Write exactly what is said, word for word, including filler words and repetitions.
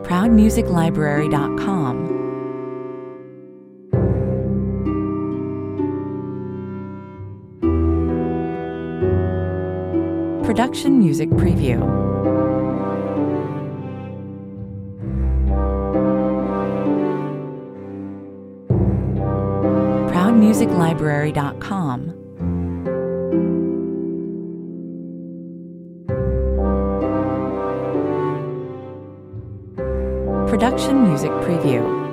proud music library dot com. Production Music Preview. proud music library dot com. Production Music Preview.